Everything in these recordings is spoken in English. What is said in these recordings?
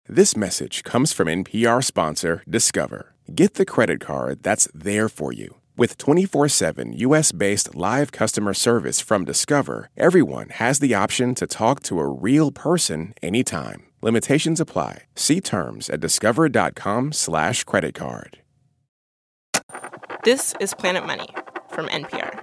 This message comes from NPR sponsor Discover. Get the credit card that's there for you. With 24/7 U.S.-based live customer service from Discover, everyone has the option to talk to a real person anytime. Limitations apply. See terms at discover.com/creditcard. This is Planet Money from NPR.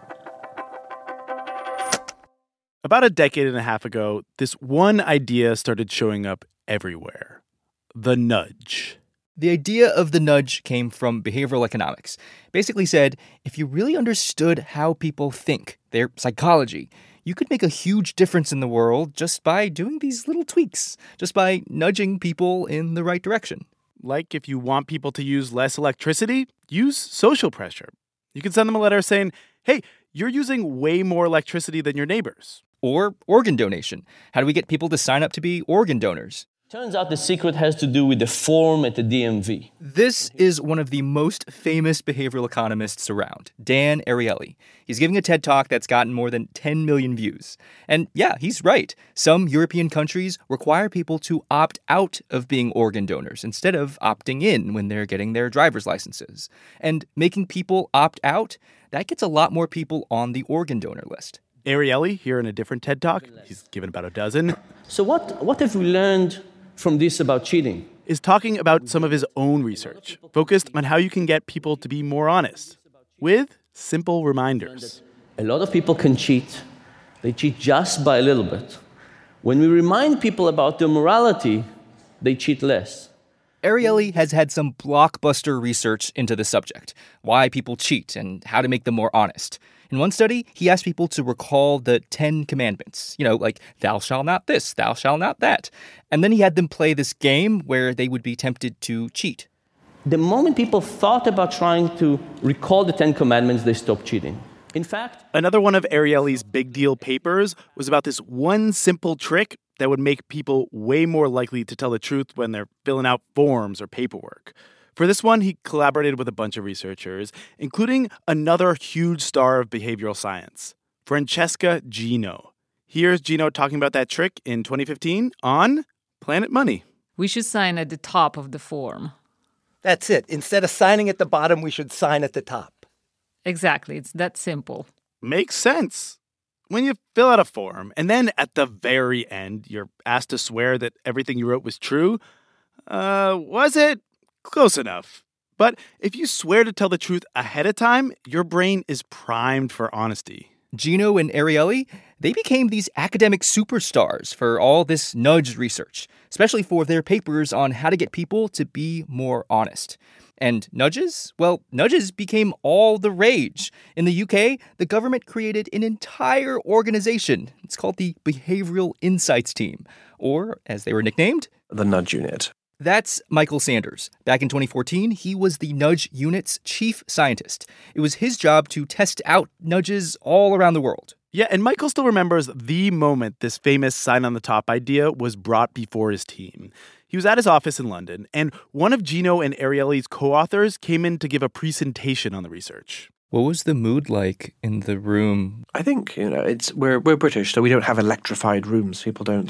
About a decade and a half ago, this one idea started showing up everywhere. The nudge. The idea of the nudge came from behavioral economics. Basically said, if you really understood how people think, their psychology, you could make a huge difference in the world just by doing these little tweaks, just by nudging people in the right direction. Like if you want people to use less electricity, use social pressure. You can send them a letter saying, hey, you're using way more electricity than your neighbors. Or organ donation. How do we get people to sign up to be organ donors? Turns out the secret has to do with the form at the DMV. This is one of the most famous behavioral economists around, Dan Ariely. He's giving a TED Talk that's gotten more than 10 million views. And yeah, he's right. Some European countries require people to opt out of being organ donors instead of opting in when they're getting their driver's licenses. And making people opt out, that gets a lot more people on the organ donor list. Ariely, here in a different TED Talk, he's given about a dozen. So what have we learned from this about cheating? Is talking about some of his own research, focused on how you can get people to be more honest, with simple reminders. A lot of people can cheat. They cheat just by a little bit. When we remind people about their morality, they cheat less. Ariely has had some blockbuster research into the subject, why people cheat and how to make them more honest. In one study, he asked people to recall the 10 commandments, like thou shalt not this, thou shalt not that. And then he had them play this game where they would be tempted to cheat. The moment people thought about trying to recall the 10 commandments, they stopped cheating. In fact, another one of Ariely's big deal papers was about this one simple trick that would make people way more likely to tell the truth when they're filling out forms or paperwork. For this one, he collaborated with a bunch of researchers, including another huge star of behavioral science, Francesca Gino. Here's Gino talking about that trick in 2015 on Planet Money. We should sign at the top of the form. That's it. Instead of signing at the bottom, we should sign at the top. Exactly. It's that simple. Makes sense. When you fill out a form, and then at the very end, you're asked to swear that everything you wrote was true, was it? Close enough. But if you swear to tell the truth ahead of time, your brain is primed for honesty. Gino and Ariely, they became these academic superstars for all this nudge research, especially for their papers on how to get people to be more honest. And nudges? Well, nudges became all the rage. In the UK, the government created an entire organization. It's called the Behavioral Insights Team, or, as they were nicknamed, the Nudge Unit. That's Michael Sanders. Back in 2014, he was the Nudge Unit's chief scientist. It was his job to test out nudges all around the world. Yeah, and Michael still remembers the moment this famous sign on the top idea was brought before his team. He was at his office in London, and one of Gino and Ariely's co-authors came in to give a presentation on the research. What was the mood like in the room? I think, we're British, so we don't have electrified rooms. People don't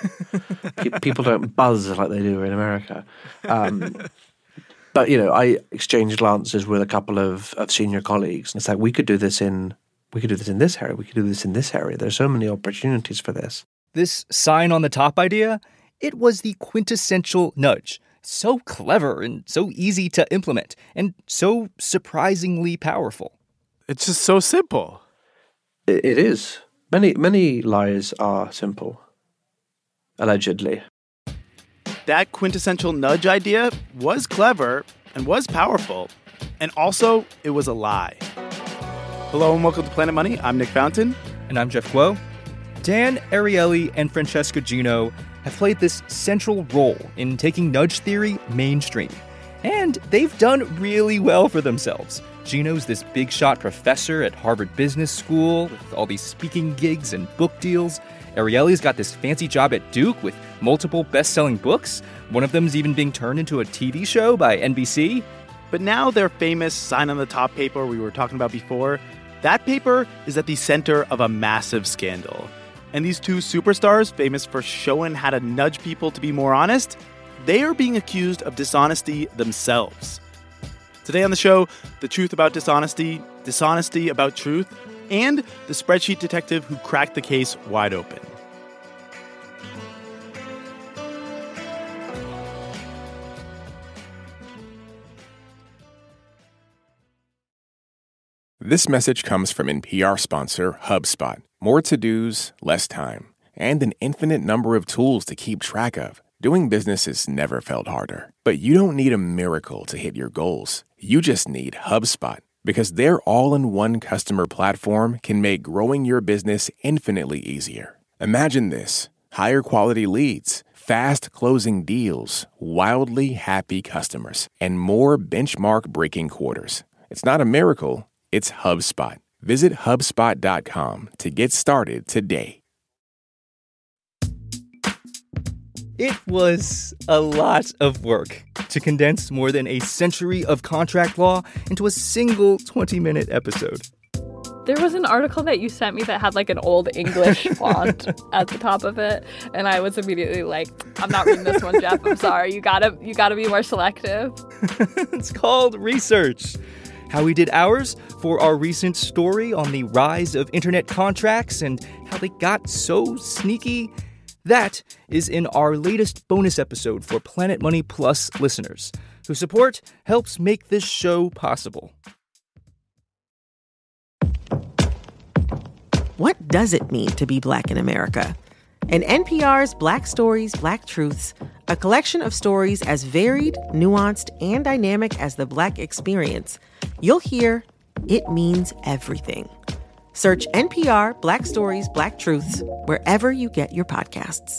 people don't buzz like they do in America. But, I exchanged glances with a couple of senior colleagues, and it's like, we could do this in this area. We could do this in this area. There's so many opportunities for this. This sign on the top idea, it was the quintessential nudge. So clever and so easy to implement and so surprisingly powerful. It's just so simple. It is. Many lies are simple, allegedly. That quintessential nudge idea was clever and was powerful. And also, it was a lie. Hello and welcome to Planet Money. I'm Nick Fountain. And I'm Jeff Guo. Dan Ariely and Francesca Gino have played this central role in taking nudge theory mainstream. And they've done really well for themselves. Gino's this big shot professor at Harvard Business School with all these speaking gigs and book deals. Ariely's got this fancy job at Duke with multiple best-selling books. One of them's even being turned into a TV show by NBC. But now their famous sign on the top paper we were talking about before, that paper is at the center of a massive scandal. And these two superstars, famous for showing how to nudge people to be more honest, they are being accused of dishonesty themselves. Today on the show, the truth about dishonesty, dishonesty about truth, and the spreadsheet detective who cracked the case wide open. This message comes from NPR sponsor HubSpot. More to-dos, less time, and an infinite number of tools to keep track of. Doing business has never felt harder. But you don't need a miracle to hit your goals. You just need HubSpot, because their all-in-one customer platform can make growing your business infinitely easier. Imagine this: higher quality leads, fast closing deals, wildly happy customers, and more benchmark-breaking quarters. It's not a miracle. It's HubSpot. Visit HubSpot.com to get started today. It was a lot of work to condense more than a century of contract law into a single 20-minute episode. There was an article that you sent me that had like an old English font at the top of it, and I was immediately like, I'm not reading this one, Jeff. I'm sorry. You gotta be more selective. It's called research. How we did ours for our recent story on the rise of internet contracts and how they got so sneaky. That is in our latest bonus episode for Planet Money Plus listeners, whose support helps make this show possible. What does it mean to be Black in America? In NPR's Black Stories, Black Truths, a collection of stories as varied, nuanced, and dynamic as the Black experience, you'll hear it means everything. Search NPR Black Stories, Black Truths wherever you get your podcasts.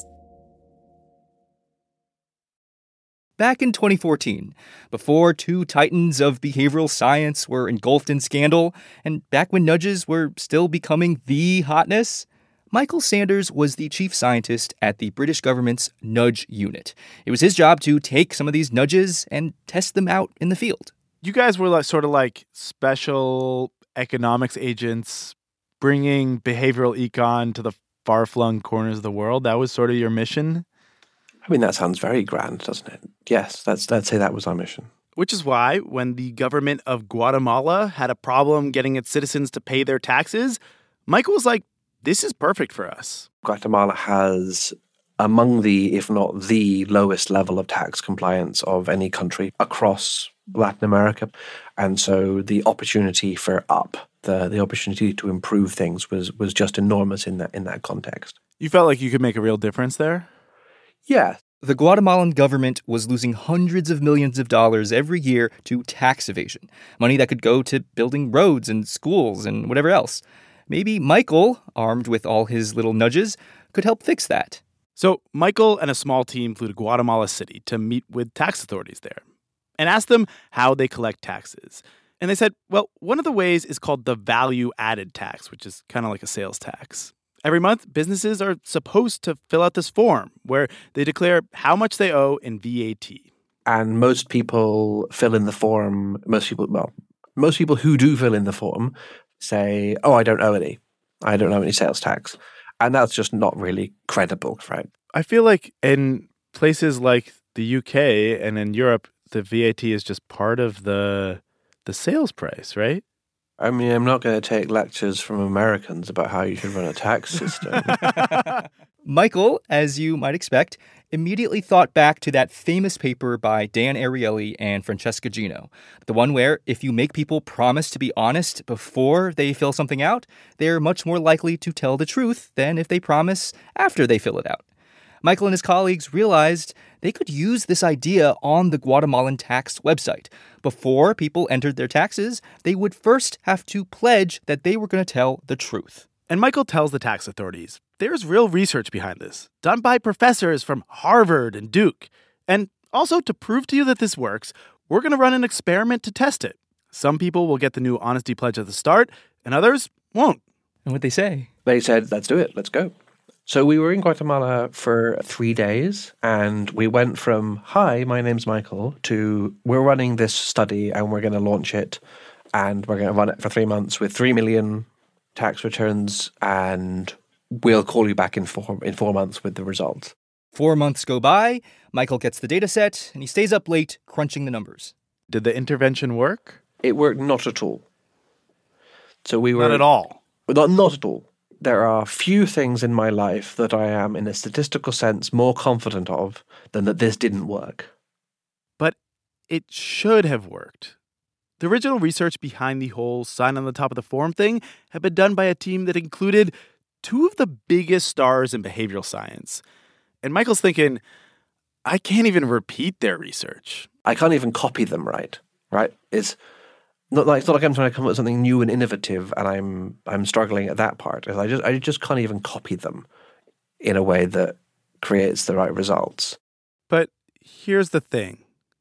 Back in 2014, before two titans of behavioral science were engulfed in scandal, and back when nudges were still becoming the hotness, Michael Sanders was the chief scientist at the British government's Nudge Unit. It was his job to take some of these nudges and test them out in the field. You guys were sort of like special economics agents bringing behavioral econ to the far-flung corners of the world. That was sort of your mission? I mean, that sounds very grand, doesn't it? Yes, let's say that was our mission. Which is why, when the government of Guatemala had a problem getting its citizens to pay their taxes, Michael was like, this is perfect for us. Guatemala has among the, if not the lowest level of tax compliance of any country across Latin America. And so the opportunity for the opportunity to improve things was just enormous in that context. You felt like you could make a real difference there? Yeah. The Guatemalan government was losing hundreds of millions of dollars every year to tax evasion, money that could go to building roads and schools and whatever else. Maybe Michael, armed with all his little nudges, could help fix that. So Michael and a small team flew to Guatemala City to meet with tax authorities there and asked them how they collect taxes. And they said, well, one of the ways is called the value-added tax, which is kind of like a sales tax. Every month, businesses are supposed to fill out this form where they declare how much they owe in VAT. And most people fill in the form, most people who do fill in the form say, oh, I don't owe any sales tax. And that's just not really credible, right? I feel like in places like the UK and in Europe, the VAT is just part of the sales price, right? I mean, I'm not going to take lectures from Americans about how you should run a tax system. Michael, as you might expect, immediately thought back to that famous paper by Dan Ariely and Francesca Gino, the one where if you make people promise to be honest before they fill something out, they're much more likely to tell the truth than if they promise after they fill it out. Michael and his colleagues realized they could use this idea on the Guatemalan tax website. Before people entered their taxes, they would first have to pledge that they were going to tell the truth. And Michael tells the tax authorities there's real research behind this, done by professors from Harvard and Duke. And also, to prove to you that this works, we're going to run an experiment to test it. Some people will get the new honesty pledge at the start, and others won't. And what'd they say? They said, let's do it, let's go. So we were in Guatemala for 3 days, and we went from, hi, my name's Michael, to we're running this study and we're going to launch it, and we're going to run it for 3 months with 3 million tax returns, and we'll call you back in 4 months with the results. 4 months go by, Michael gets the data set, and he stays up late crunching the numbers. Did the intervention work? It worked not at all. So we were... Not at all? Not at all. There are few things in my life that I am, in a statistical sense, more confident of than that this didn't work. But it should have worked. The original research behind the whole sign on the top of the form thing had been done by a team that included two of the biggest stars in behavioral science. And Michael's thinking, I can't even repeat their research. I can't even copy them right? It's not like I'm trying to come up with something new and innovative, and I'm struggling at that part. I just can't even copy them in a way that creates the right results. But here's the thing.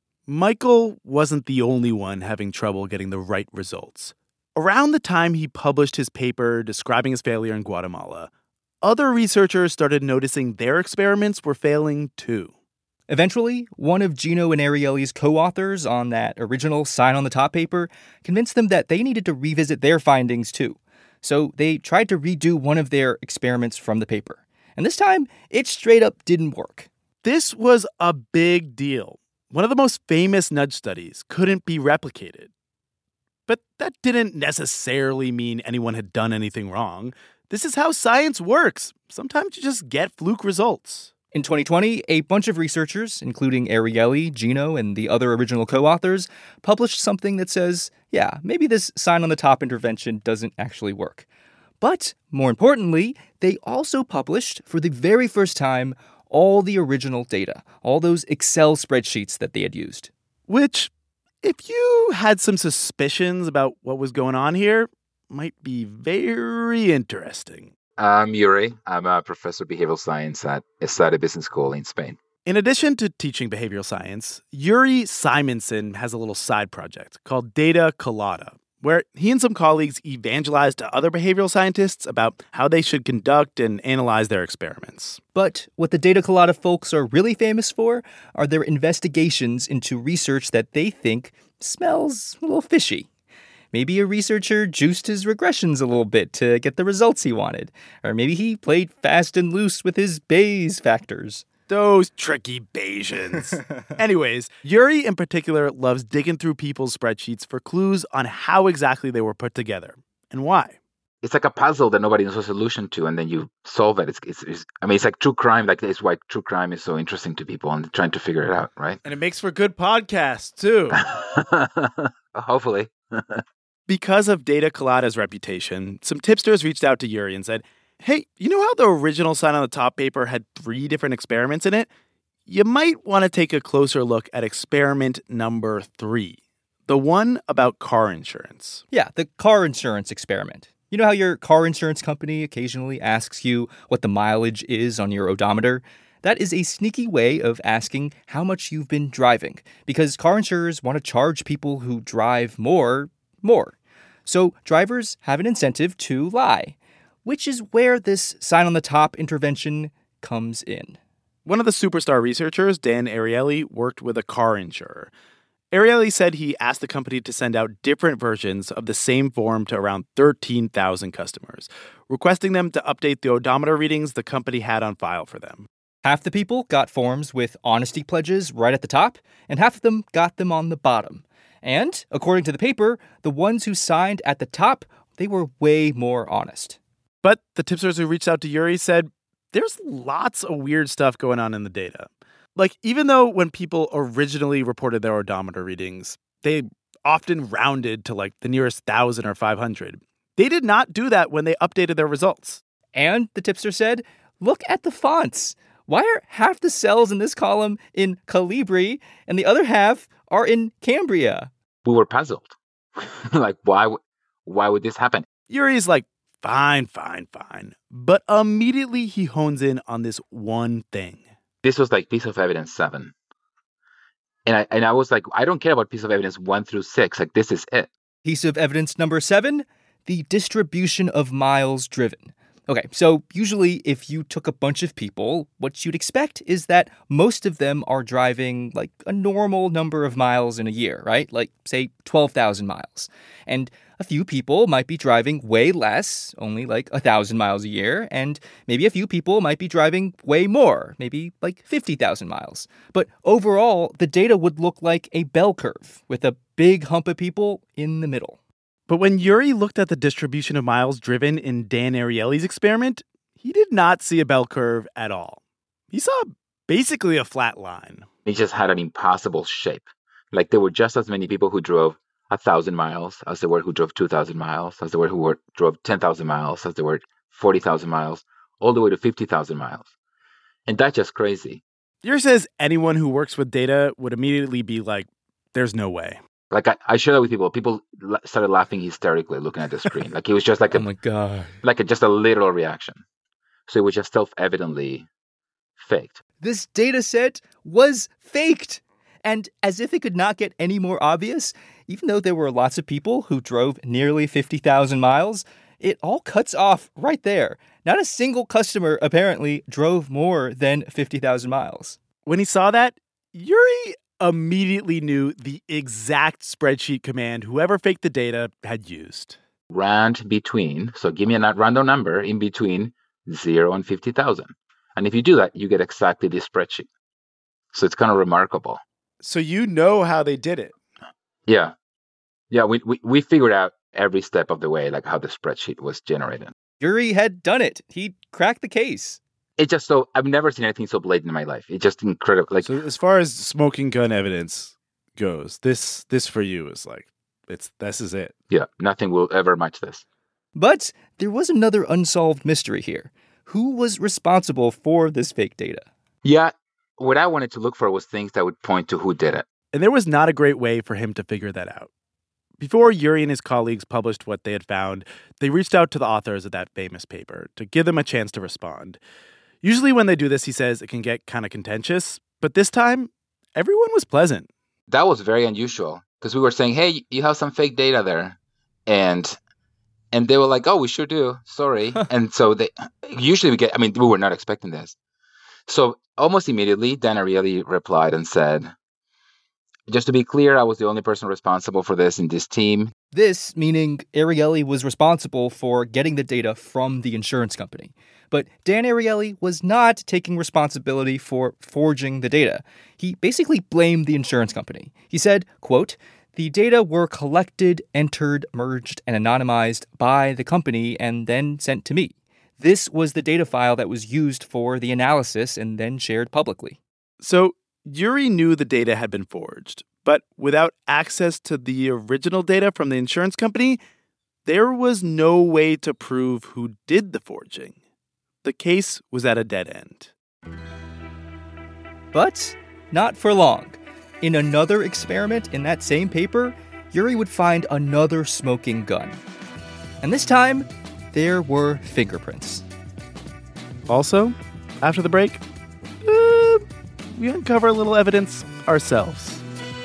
Michael wasn't the only one having trouble getting the right results. Around the time he published his paper describing his failure in Guatemala, other researchers started noticing their experiments were failing too. Eventually, one of Gino and Ariely's co-authors on that original sign on the top paper convinced them that they needed to revisit their findings too. So they tried to redo one of their experiments from the paper. And this time, it straight up didn't work. This was a big deal. One of the most famous nudge studies couldn't be replicated. But that didn't necessarily mean anyone had done anything wrong. This is how science works. Sometimes you just get fluke results. In 2020, a bunch of researchers, including Ariely, Gino, and the other original co-authors, published something that says, yeah, maybe this sign on the top intervention doesn't actually work. But more importantly, they also published, for the very first time, all the original data, all those Excel spreadsheets that they had used. Which, if you had some suspicions about what was going on here, might be very interesting. I'm Yuri. I'm a professor of behavioral science at ESADE Business School in Spain. In addition to teaching behavioral science, Yuri Simonson has a little side project called Data Colada, where he and some colleagues evangelize to other behavioral scientists about how they should conduct and analyze their experiments. But what the Data Colada folks are really famous for are their investigations into research that they think smells a little fishy. Maybe a researcher juiced his regressions a little bit to get the results he wanted. Or maybe he played fast and loose with his Bayes factors. Those tricky Bayesians. Anyways, Yuri in particular loves digging through people's spreadsheets for clues on how exactly they were put together and why. It's like a puzzle that nobody knows a solution to, and then you solve it. It's like true crime. Like, it's why true crime is so interesting to people and trying to figure it out, right? And it makes for good podcasts, too. Hopefully. Because of Data Colada's reputation, some tipsters reached out to Yuri and said, hey, you know how the original sign on the top paper had 3 different experiments in it? You might want to take a closer look at experiment number 3, the one about car insurance. Yeah, the car insurance experiment. You know how your car insurance company occasionally asks you what the mileage is on your odometer? That is a sneaky way of asking how much you've been driving, because car insurers want to charge people who drive more. So drivers have an incentive to lie, which is where this sign on the top intervention comes in. One of the superstar researchers, Dan Ariely, worked with a car insurer. Ariely said he asked the company to send out different versions of the same form to around 13,000 customers, requesting them to update the odometer readings the company had on file for them. Half the people got forms with honesty pledges right at the top, and half of them got them on the bottom. And, according to the paper, the ones who signed at the top, they were way more honest. But the tipsters who reached out to Yuri said there's lots of weird stuff going on in the data. Like, even though when people originally reported their odometer readings, they often rounded to like the nearest 1,000 or 500, they did not do that when they updated their results. And, the tipster said, look at the fonts. Why are half the cells in this column in Calibri and the other half are in Cambria? We were puzzled. Like, why would this happen? Yuri's like, fine. But immediately he hones in on this one thing. This was like piece of evidence 7. And I was like, I don't care about piece of evidence 1 through 6. Like, this is it. Piece of evidence number 7, the distribution of miles driven. Okay, so usually if you took a bunch of people, what you'd expect is that most of them are driving like a normal number of miles in a year, right? Like, say, 12,000 miles. And a few people might be driving way less, only like 1,000 miles a year, and maybe a few people might be driving way more, maybe like 50,000 miles. But overall, the data would look like a bell curve with a big hump of people in the middle. But when Urey looked at the distribution of miles driven in Dan Ariely's experiment, he did not see a bell curve at all. He saw basically a flat line. It just had an impossible shape. Like there were just as many people who drove 1,000 miles as there were who drove 2,000 miles, as there were who drove 10,000 miles, as there were 40,000 miles, all the way to 50,000 miles. And that's just crazy. Urey says anyone who works with data would immediately be like, there's no way. Like I share that with people. People started laughing hysterically looking at the screen. Like it was just like oh my God. Just a literal reaction. So it was just self-evidently faked. This data set was faked. And as if it could not get any more obvious, even though there were lots of people who drove nearly 50,000 miles, it all cuts off right there. Not a single customer apparently drove more than 50,000 miles. When he saw that, Urey immediately knew the exact spreadsheet command whoever faked the data had used. Rand between, so give me a random number in between 0 and 50,000. And if you do that, you get exactly this spreadsheet. So it's kind of remarkable. So you know how they did it? Yeah. Yeah, we figured out every step of the way, like how the spreadsheet was generated. Urey had done it. He cracked the case. It's just so, I've never seen anything so blatant in my life. It's just incredible. Like, so as far as smoking gun evidence goes, this for you is like, this is it. Yeah, nothing will ever match this. But there was another unsolved mystery here. Who was responsible for this fake data? Yeah, what I wanted to look for was things that would point to who did it. And there was not a great way for him to figure that out. Before Urey and his colleagues published what they had found, they reached out to the authors of that famous paper to give them a chance to respond. Usually when they do this, he says, it can get kind of contentious. But this time, everyone was pleasant. That was very unusual because we were saying, hey, you have some fake data there. And they were like, oh, we sure do. Sorry. And so we were not expecting this. So almost immediately, Dan Ariely replied and said, just to be clear, I was the only person responsible for this in this team. This meaning Ariely was responsible for getting the data from the insurance company. But Dan Ariely was not taking responsibility for forging the data. He basically blamed the insurance company. He said, quote, the data were collected, entered, merged, and anonymized by the company and then sent to me. This was the data file that was used for the analysis and then shared publicly. So Urey knew the data had been forged, but without access to the original data from the insurance company, there was no way to prove who did the forging. The case was at a dead end. But not for long. In another experiment in that same paper, Urey would find another smoking gun. And this time, there were fingerprints. Also, after the break, we uncover a little evidence ourselves.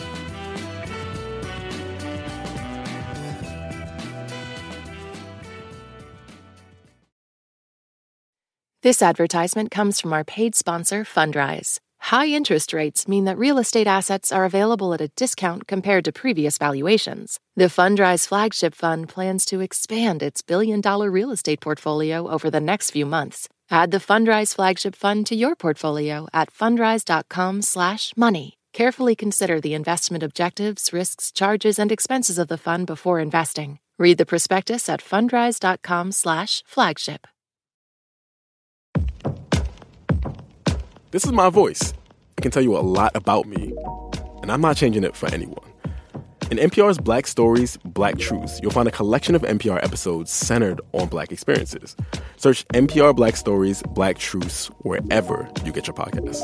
This advertisement comes from our paid sponsor, Fundrise. High interest rates mean that real estate assets are available at a discount compared to previous valuations. The Fundrise Flagship Fund plans to expand its billion-dollar real estate portfolio over the next few months. Add the Fundrise Flagship Fund to your portfolio at fundrise.com/money. Carefully consider the investment objectives, risks, charges, and expenses of the fund before investing. Read the prospectus at fundrise.com/flagship. This is my voice. It can tell you a lot about me, and I'm not changing it for anyone. In NPR's Black Stories, Black Truths, you'll find a collection of NPR episodes centered on Black experiences. Search NPR Black Stories, Black Truths wherever you get your podcasts.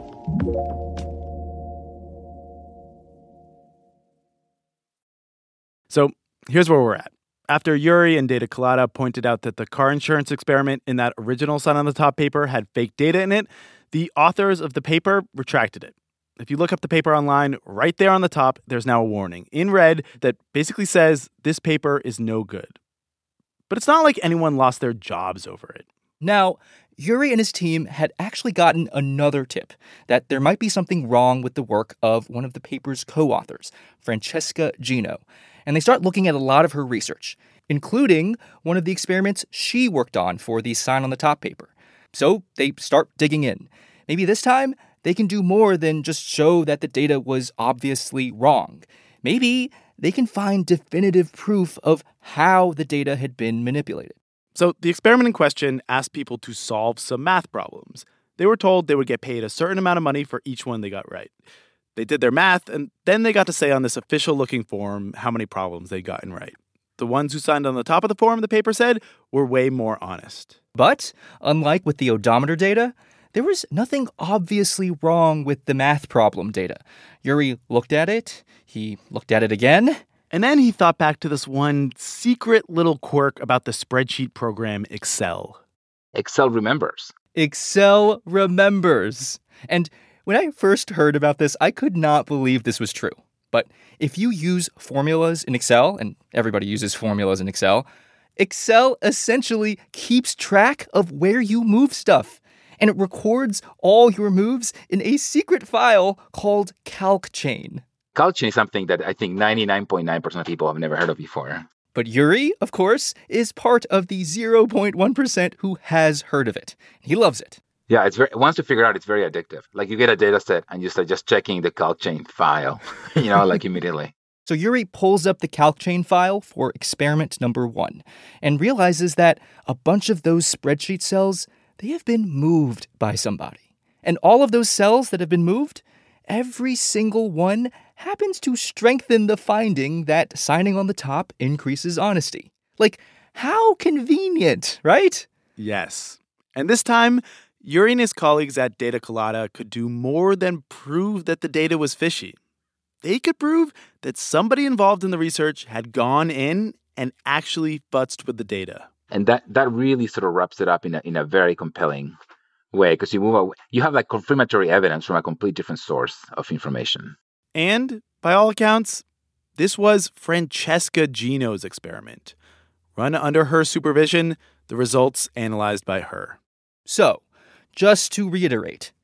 So here's where we're at. After Urey and Data Collada pointed out that the car insurance experiment in that original Sign on the Top paper had fake data in it, the authors of the paper retracted it. If you look up the paper online, right there on the top, there's now a warning in red that basically says this paper is no good. But it's not like anyone lost their jobs over it. Now, Urey and his team had actually gotten another tip that there might be something wrong with the work of one of the paper's co-authors, Francesca Gino. And they start looking at a lot of her research, including one of the experiments she worked on for the sign on the top paper. So they start digging in. Maybe this time they can do more than just show that the data was obviously wrong. Maybe they can find definitive proof of how the data had been manipulated. So the experiment in question asked people to solve some math problems. They were told they would get paid a certain amount of money for each one they got right. They did their math, and then they got to say on this official-looking form how many problems they'd gotten right. The ones who signed on the top of the form, the paper said, were way more honest. But, unlike with the odometer data, there was nothing obviously wrong with the math problem data. Urey looked at it, he looked at it again, and then he thought back to this one secret little quirk about the spreadsheet program Excel. Excel remembers. Excel remembers. And when I first heard about this, I could not believe this was true. But if you use formulas in Excel, and everybody uses formulas in Excel, Excel essentially keeps track of where you move stuff. And it records all your moves in a secret file called CalcChain. CalcChain is something that I think 99.9% of people have never heard of before. But Urey, of course, is part of the 0.1% who has heard of it. He loves it. Yeah, once you figure out, it's very addictive. Like you get a data set and you start just checking the CalcChain file, like immediately. So Urey pulls up the CalcChain file for experiment number 1 and realizes that a bunch of those spreadsheet cells, they have been moved by somebody. And all of those cells that have been moved, every single one happens to strengthen the finding that signing on the top increases honesty. Like, how convenient, right? Yes. And this time, Urey and his colleagues at Data Colada could do more than prove that the data was fishy. They could prove that somebody involved in the research had gone in and actually futzed with the data. And that really sort of wraps it up in a very compelling way, because you have like confirmatory evidence from a complete different source of information. And, by all accounts, this was Francesca Gino's experiment. Run under her supervision, the results analyzed by her. So, just to reiterate,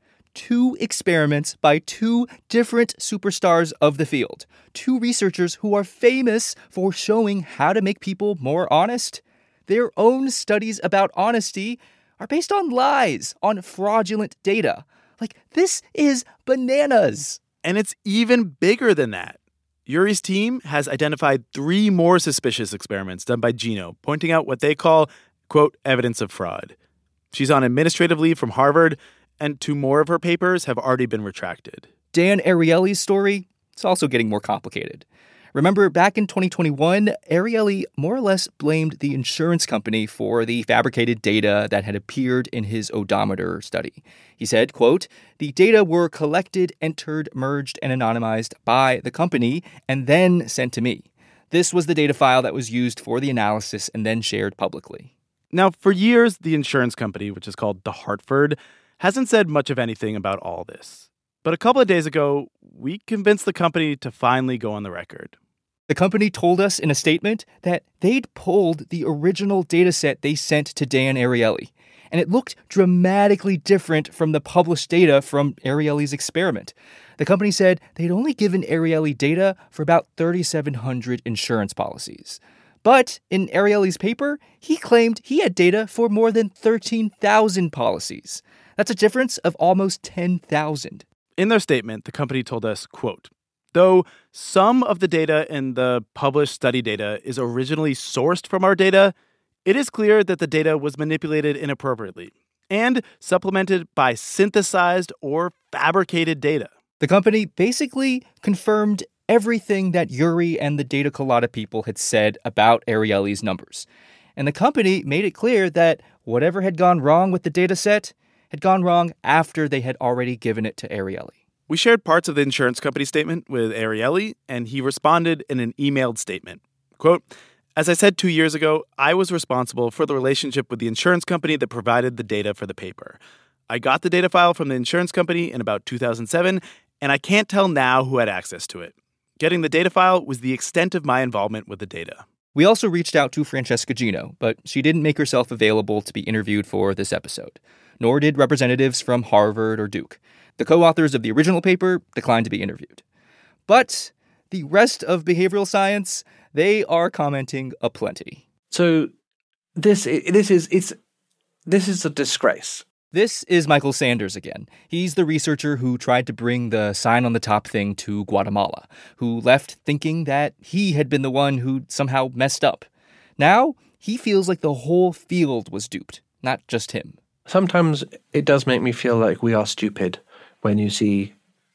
2 experiments by 2 different superstars of the field. 2 researchers who are famous for showing how to make people more honest. Their own studies about honesty are based on lies, on fraudulent data. Like, this is bananas. And it's even bigger than that. Urey's team has identified 3 more suspicious experiments done by Gino, pointing out what they call, quote, evidence of fraud. She's on administrative leave from Harvard, and 2 more of her papers have already been retracted. Dan Ariely's story, it's also getting more complicated. Remember, back in 2021, Ariely more or less blamed the insurance company for the fabricated data that had appeared in his odometer study. He said, quote, "The data were collected, entered, merged, and anonymized by the company and then sent to me. This was the data file that was used for the analysis and then shared publicly." Now, for years, the insurance company, which is called The Hartford, hasn't said much of anything about all this. But a couple of days ago, we convinced the company to finally go on the record. The company told us in a statement that they'd pulled the original dataset they sent to Dan Ariely, and it looked dramatically different from the published data from Ariely's experiment. The company said they'd only given Ariely data for about 3,700 insurance policies. But in Ariely's paper, he claimed he had data for more than 13,000 policies. That's a difference of almost 10,000. In their statement, the company told us, quote, "Though some of the data in the published study data is originally sourced from our data, it is clear that the data was manipulated inappropriately and supplemented by synthesized or fabricated data." The company basically confirmed everything that Urey and the Data Colada people had said about Ariely's numbers. And the company made it clear that whatever had gone wrong with the data set had gone wrong after they had already given it to Ariely. We shared parts of the insurance company statement with Ariely, and he responded in an emailed statement. Quote, "As I said 2 years ago, I was responsible for the relationship with the insurance company that provided the data for the paper. I got the data file from the insurance company in about 2007, and I can't tell now who had access to it. Getting the data file was the extent of my involvement with the data." We also reached out to Francesca Gino, but she didn't make herself available to be interviewed for this episode. Nor did representatives from Harvard or Duke. The co-authors of the original paper declined to be interviewed. But the rest of behavioral science, they are commenting aplenty. So this is a disgrace. This is Michael Sanders again. He's the researcher who tried to bring the sign on the top thing to Guatemala, who left thinking that he had been the one who somehow messed up. Now, he feels like the whole field was duped, not just him. Sometimes it does make me feel like we are stupid when you see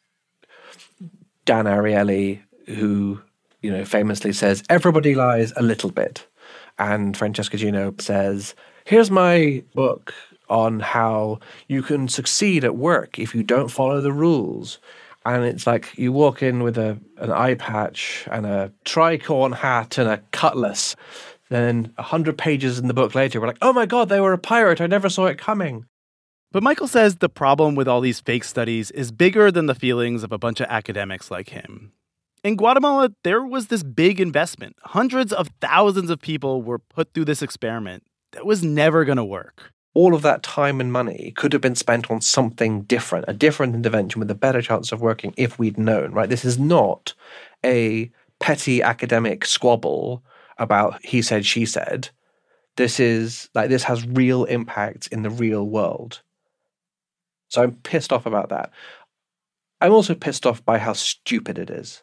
Dan Ariely, who, famously says, everybody lies a little bit. And Francesca Gino says, here's my book on how you can succeed at work if you don't follow the rules. And it's like you walk in with an eye patch and a tricorn hat and a cutlass. Then 100 pages in the book later, we're like, oh my God, they were a pirate. I never saw it coming. But Michael says the problem with all these fake studies is bigger than the feelings of a bunch of academics like him. In Guatemala, there was this big investment. Hundreds of thousands of people were put through this experiment that was never going to work. All of that time and money could have been spent on something different, a different intervention with a better chance of working if we'd known, right? This is not a petty academic squabble about he said, she said. This has real impact in the real world. So I'm pissed off about that. I'm also pissed off by how stupid it is.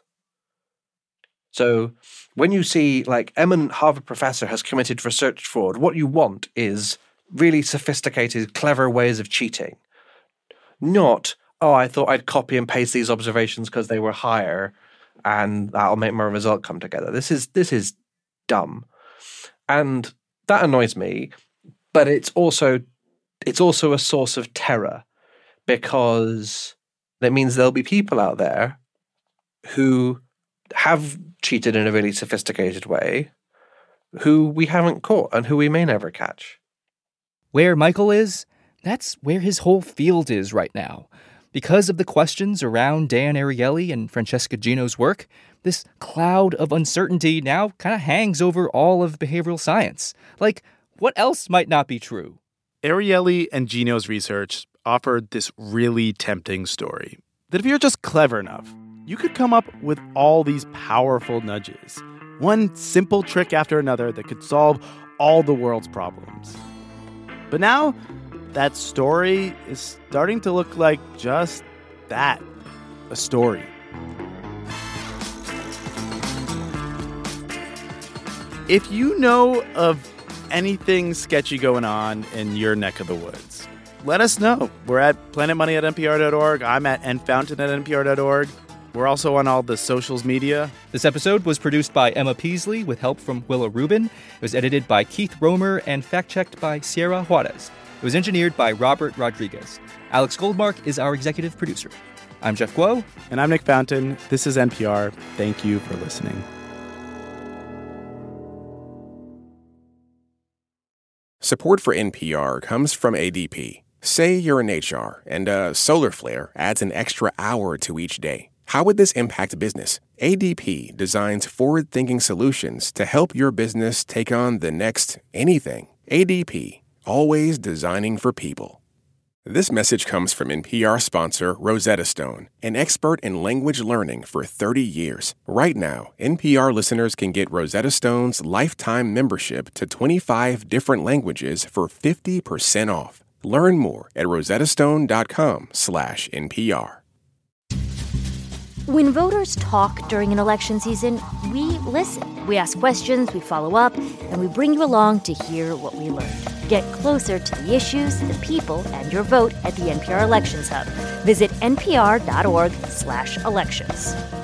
So when you see, eminent Harvard professor has committed research fraud, what you want is really sophisticated, clever ways of cheating. Not, I thought I'd copy and paste these observations because they were higher and that'll make my result come together. This is dumb. And that annoys me, but it's also a source of terror because that means there'll be people out there who have cheated in a really sophisticated way who we haven't caught and who we may never catch. Where Michael is, that's where his whole field is right now. Because of the questions around Dan Ariely and Francesca Gino's work, this cloud of uncertainty now kind of hangs over all of behavioral science. What else might not be true? Ariely and Gino's research offered this really tempting story that if you're just clever enough, you could come up with all these powerful nudges. One simple trick after another that could solve all the world's problems. But now, that story is starting to look like just that, a story. If you know of anything sketchy going on in your neck of the woods, let us know. We're at planetmoney@npr.org. I'm at nfountain@npr.org. We're also on all the socials media. This episode was produced by Emma Peasley with help from Willa Rubin. It was edited by Keith Romer and fact-checked by Sierra Juarez. It was engineered by Robert Rodriguez. Alex Goldmark is our executive producer. I'm Jeff Guo. And I'm Nick Fountain. This is NPR. Thank you for listening. Support for NPR comes from ADP. Say you're in HR and a solar flare adds an extra hour to each day. How would this impact business? ADP designs forward-thinking solutions to help your business take on the next anything. ADP, always designing for people. This message comes from NPR sponsor Rosetta Stone, an expert in language learning for 30 years. Right now, NPR listeners can get Rosetta Stone's lifetime membership to 25 different languages for 50% off. Learn more at rosettastone.com/NPR. When voters talk during an election season, we listen. We ask questions, we follow up, and we bring you along to hear what we learned. Get closer to the issues, the people, and your vote at the NPR Elections Hub. Visit npr.org/elections.